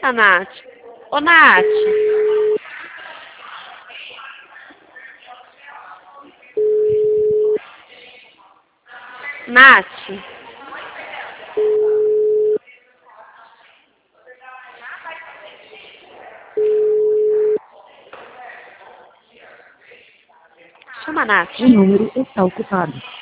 A Nath. Ô, Nath. Nath. Chama a Nath. O número está ocupado.